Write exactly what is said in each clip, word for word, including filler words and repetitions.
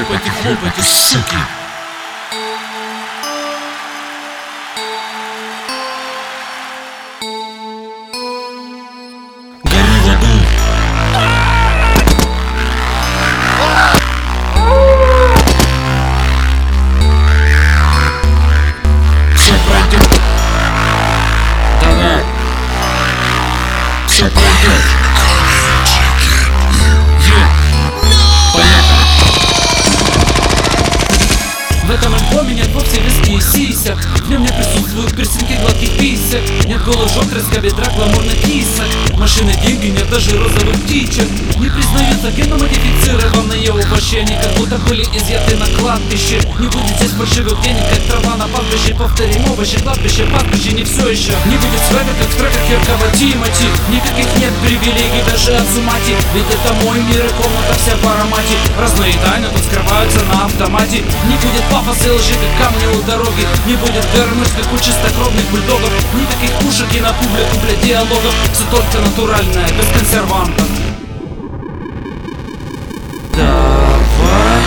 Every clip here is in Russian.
хлопайте, хлопайте, суки. Гори в аду. Все пройдет. Да-да. Все пройдет. В этом альбоме нет вовсе виски и сисек. В нем не присутствуют пирсинги гладких писек. Нет голых жёг, резка бедра, гламурных кисок. Машины, деньги, нет даже розовых птичек. Не признаются геномодифицированные угощения, как будто были изъяты на кладбище. Не будет здесь фальшивых денег, как трава на пастбище. Повторим овощи, кладбище, пастбище, не все еще. Не будет света, как в треках яркого Тимати. Никаких нет привилегий, даже от Сумати. Ведь это мой мир и комната вся в аромате. Разные тайны тут скрываются на автомате. Не будет пафоса и лжи, как камни у дороги. Не будет вернуть, как у чистокровных бульдогов. Никаких пушек и на публику для диалогов. Все только натуральное, без консервантов. Давай,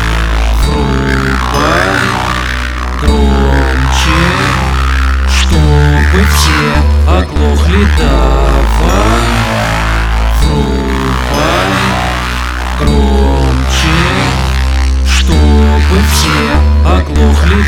врубай громче, чтобы все оглохли. Давай, врубай громче, чтобы все оглохли.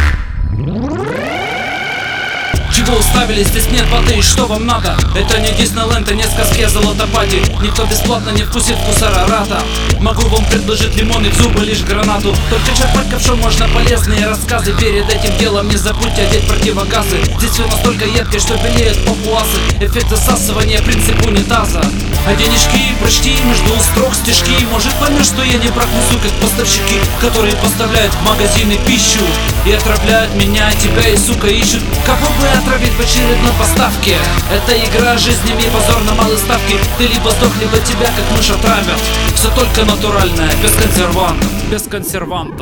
Чего уставились, здесь нет воды, и что вам надо? Это не Диснейленд, и не сказки о золотопаде. Никто бесплатно не вкусит вкус Арарата. Могу вам предложить лимон и в зубы лишь гранату. Только черпать ковшом можно полезные рассказы. Перед этим делом не забудьте одеть противогазы. Здесь все настолько едкое, что белеют папуасы. Эффект засасывания, принцип унитаза. А денежки, прочти между строк стишки. Может поймешь, что я не прохнусу, как поставщики, которые поставляют в магазины пищу и отравляют меня, тебя и сука ищут. Кого бы отравить в очередной поставке? Это игра жизни, и позор на малой ставке. Ты либо сдох, либо тебя как мышь отравят. Все только натуральное, без консервантов. Без консервантов.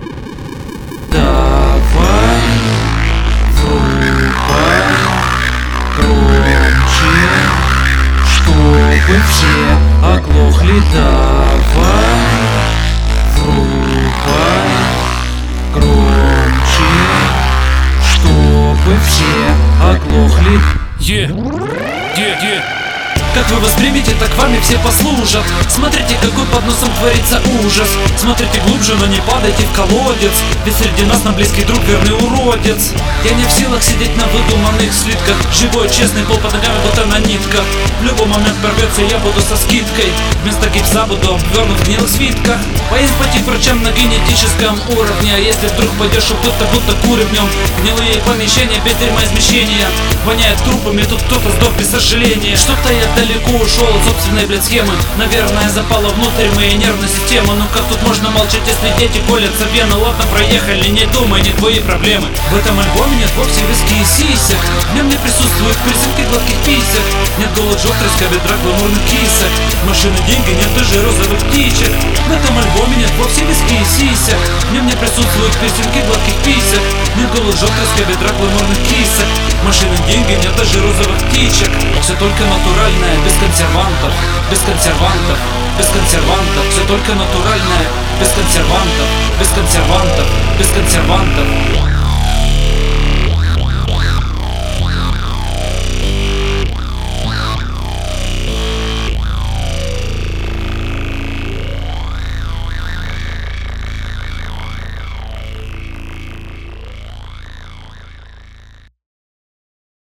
Давай, врубай громче, чтобы все оглохли. Давай, врубай громче, чтобы все оглохли. Е, е, е. Как вы воспримете, так вами все послужат. Смотрите, какой под носом творится ужас. Смотрите глубже, но не падайте в колодец. Ведь среди нас нам близкий друг, верный уродец. Я не в силах сидеть на выдуманных слитках. Живой, честный, пол под ногами, будто на нитках. В любой момент порвется, я буду со скидкой. Вместо гипса буду обвернут в гнилых свитках. Поесть пойти к врачам на генетическом уровне. А если вдруг пойдешь у кто-то, будто куры в нем. Гнилые помещения, без дерьма измещения. Воняет трупами, тут кто-то сдох без сожаления. Что-то я далеко ушел от собственной, блядь, схемы. Наверное, запала внутрь моей нервной системы. Ну как тут можно молчать, если дети колятся вены? Ладно, проехали, не думай, не твои проблемы. В этом альбоме нет вовсе виски и сисек. В нем не присутствуют пирсинги гладких писек. Нет голых жёг, треска бедра, гламурных кисок. Машины, деньги, нет даже розовых птичек. В этом альбоме нет вовсе виски и сисек. В нем не присутствуют пирсинги гладких писек. Нет голых жёг, треска бедра, гламурных кисок. Машины, деньги, нет даже розовых птичек. Все только натуральное, без консервантов, без консервантов, без консервантов. Все только натуральное, без консервантов, без консервантов, без консервантов.